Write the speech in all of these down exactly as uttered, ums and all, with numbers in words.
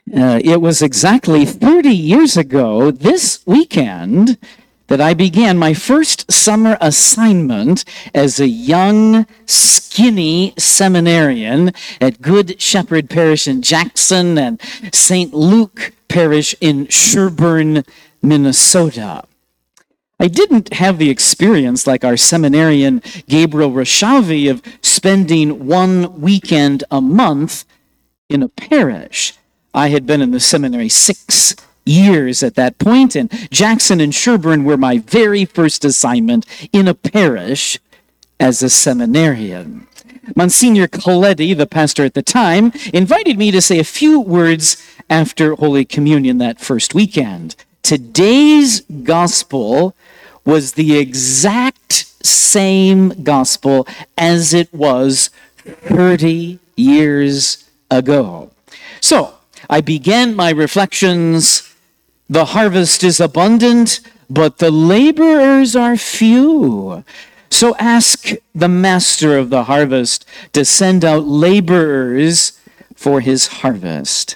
Uh, it was exactly thirty years ago this weekend that I began my first summer assignment as a young, skinny seminarian at Good Shepherd Parish in Jackson and Saint Luke Parish in Sherburne, Minnesota. I didn't have the experience like our seminarian Gabriel Rashavi of spending one weekend a month in a parish. I had been in the seminary six years at that point, and Jackson and Sherburne were my very first assignment in a parish as a seminarian. Monsignor Coletti, the pastor at the time, invited me to say a few words after Holy Communion that first weekend. Today's gospel was the exact same gospel as it was thirty years ago. So, I began my reflections. The harvest is abundant, but the laborers are few. So ask the master of the harvest to send out laborers for his harvest.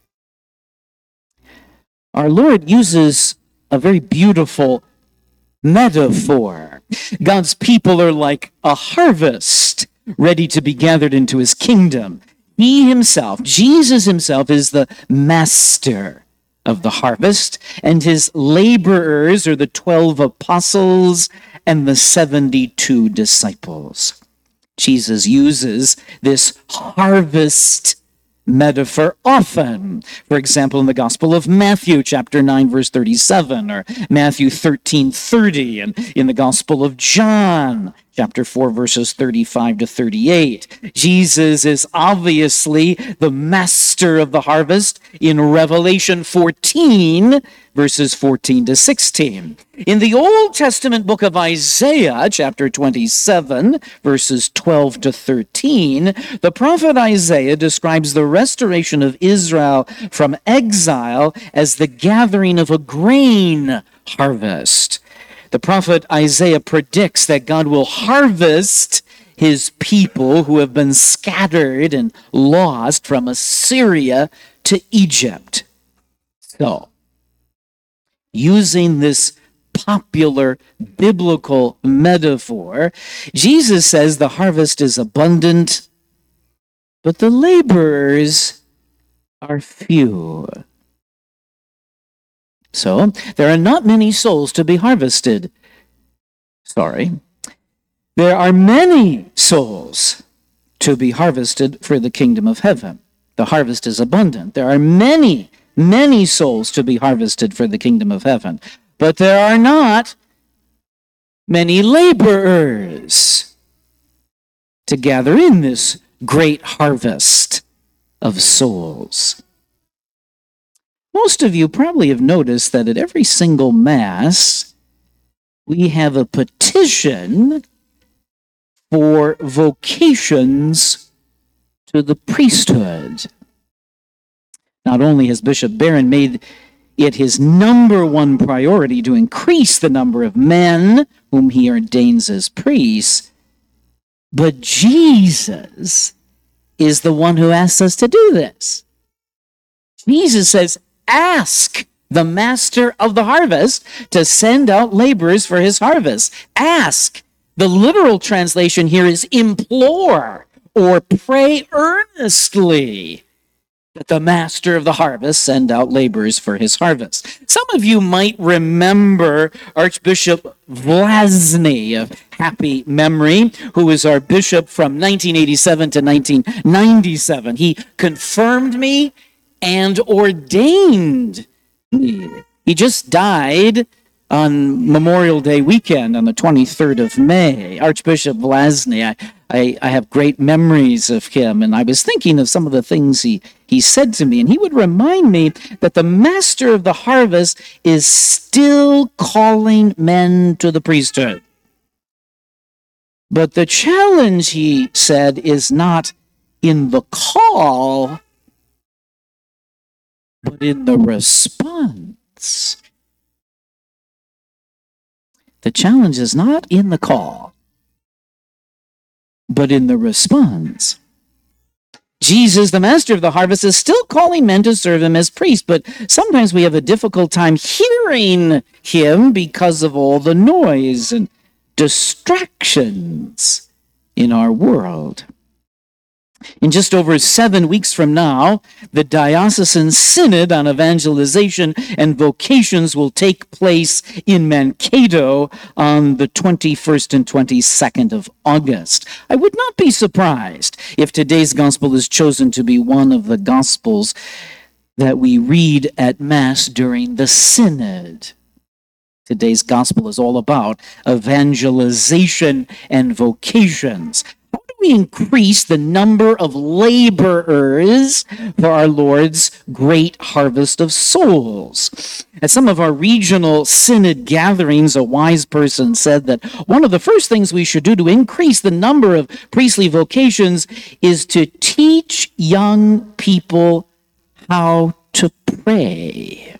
Our Lord uses a very beautiful metaphor. God's people are like a harvest ready to be gathered into his kingdom. He himself, Jesus himself, is the master of the harvest, and his laborers are the twelve apostles and the seventy-two disciples. Jesus uses this harvest metaphor often. For example, in the Gospel of Matthew, chapter nine, verse thirty-seven, or Matthew thirteen thirty, and in the Gospel of John, chapter four, verses thirty-five to thirty-eight. Jesus is obviously the master of the harvest in Revelation fourteen, verses fourteen to sixteen. In the Old Testament book of Isaiah, chapter twenty-seven, verses twelve to thirteen, the prophet Isaiah describes the restoration of Israel from exile as the gathering of a grain harvest. The prophet Isaiah predicts that God will harvest his people who have been scattered and lost from Assyria to Egypt. So, using this popular biblical metaphor, Jesus says the harvest is abundant, but the laborers are few. So, there are not many souls to be harvested. Sorry. There are many souls to be harvested for the kingdom of heaven. The harvest is abundant. There are many, many souls to be harvested for the kingdom of heaven. But there are not many laborers to gather in this great harvest of souls. Most of you probably have noticed that at every single Mass, we have a petition for vocations to the priesthood. Not only has Bishop Barron made it his number one priority to increase the number of men whom he ordains as priests, but Jesus is the one who asks us to do this. Jesus says, ask the master of the harvest to send out laborers for his harvest. Ask. The literal translation here is implore or pray earnestly that the master of the harvest send out laborers for his harvest. Some of you might remember Archbishop Vlasny of happy memory, who was our bishop from nineteen eighty-seven to nineteen ninety-seven. He confirmed me and ordained me. He just died on Memorial Day weekend on the twenty-third of May. Archbishop Vlasny, I, I, I have great memories of him, and I was thinking of some of the things he, he said to me, and he would remind me that the master of the harvest is still calling men to the priesthood. But the challenge, he said, is not in the call, but in the response. The challenge is not in the call, but in the response. Jesus, the master of the harvest, is still calling men to serve him as priests, but sometimes we have a difficult time hearing him because of all the noise and distractions in our world. In just over seven weeks from now, the Diocesan Synod on Evangelization and Vocations will take place in Mankato on the twenty-first and twenty-second of August. I would not be surprised if today's gospel is chosen to be one of the gospels that we read at Mass during the Synod. Today's gospel is all about evangelization and vocations. How do we increase the number of laborers for our Lord's great harvest of souls? At some of our regional synod gatherings, a wise person said that one of the first things we should do to increase the number of priestly vocations is to teach young people how to pray.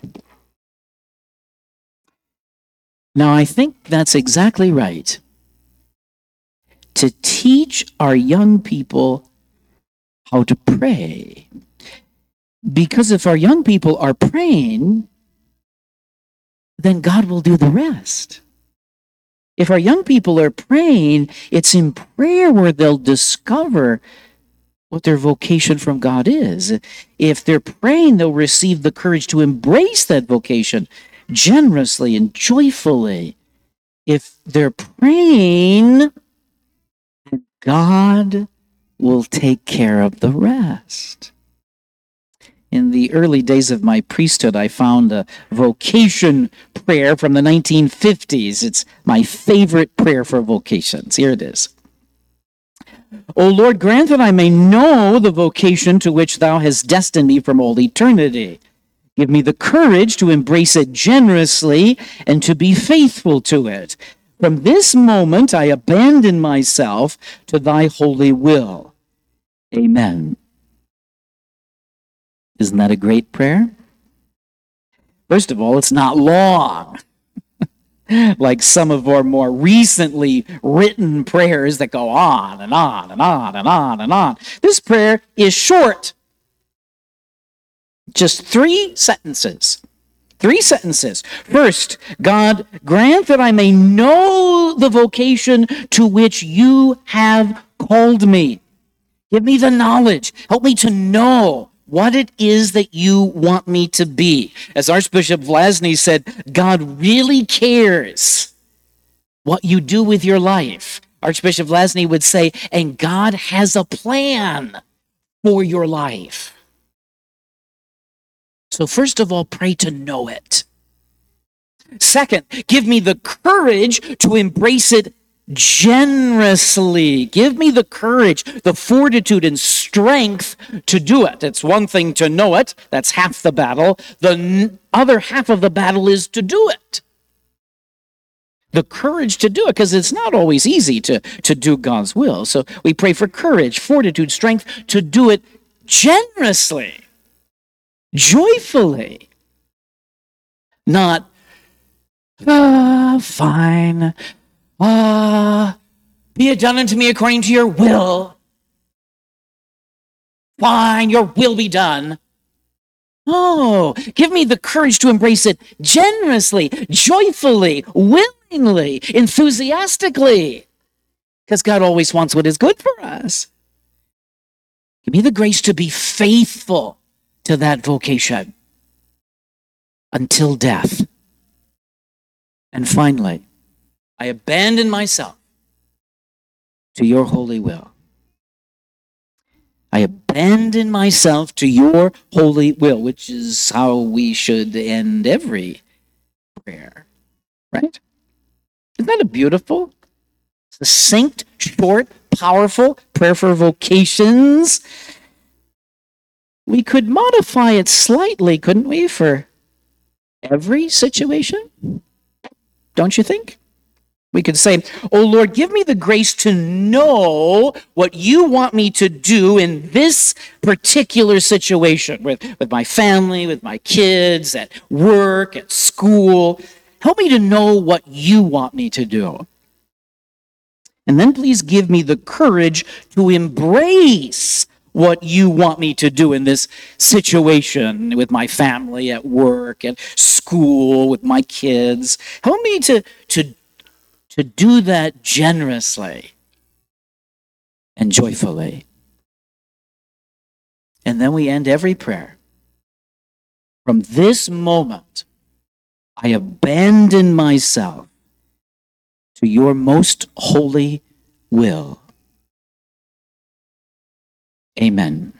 Now, I think that's exactly right. To teach our young people how to pray. Because if our young people are praying, then God will do the rest. If our young people are praying, it's in prayer where they'll discover what their vocation from God is. If they're praying, they'll receive the courage to embrace that vocation generously and joyfully. If they're praying, God will take care of the rest. In the early days of my priesthood, I found a vocation prayer from the nineteen fifties. It's my favorite prayer for vocations. Here it is. O Lord, grant that I may know the vocation to which thou hast destined me from all eternity. Give me the courage to embrace it generously and to be faithful to it. From this moment, I abandon myself to thy holy will. Amen. Isn't that a great prayer? First of all, it's not long, like some of our more recently written prayers that go on and on and on and on and on. This prayer is short. Just three sentences. Three sentences. First, God, grant that I may know the vocation to which you have called me. Give me the knowledge. Help me to know what it is that you want me to be. As Archbishop Vlasny said, God really cares what you do with your life. Archbishop Vlasny would say, and God has a plan for your life. So first of all, pray to know it. Second, give me the courage to embrace it generously. Give me the courage, the fortitude and strength to do it. It's one thing to know it. That's half the battle. The n- other half of the battle is to do it. The courage to do it, because it's not always easy to, to do God's will. So we pray for courage, fortitude, strength to do it generously. Joyfully, not, ah, fine, ah, be it done unto me according to your will. Fine, your will be done. Oh, give me the courage to embrace it generously, joyfully, willingly, enthusiastically, because God always wants what is good for us. Give me the grace to be faithful to that vocation until death. And finally, I abandon myself to your holy will. I abandon myself to your holy will, which is how we should end every prayer, right? Isn't that a beautiful, succinct, short, powerful prayer for vocations? We could modify it slightly, couldn't we, for every situation? Don't you think? We could say, oh Lord, give me the grace to know what you want me to do in this particular situation with, with my family, with my kids, at work, at school. Help me to know what you want me to do. And then please give me the courage to embrace what you want me to do in this situation with my family at work and school with my kids. Help me to, to, to do that generously and joyfully. And then we end every prayer. From this moment, I abandon myself to your most holy will. Amen.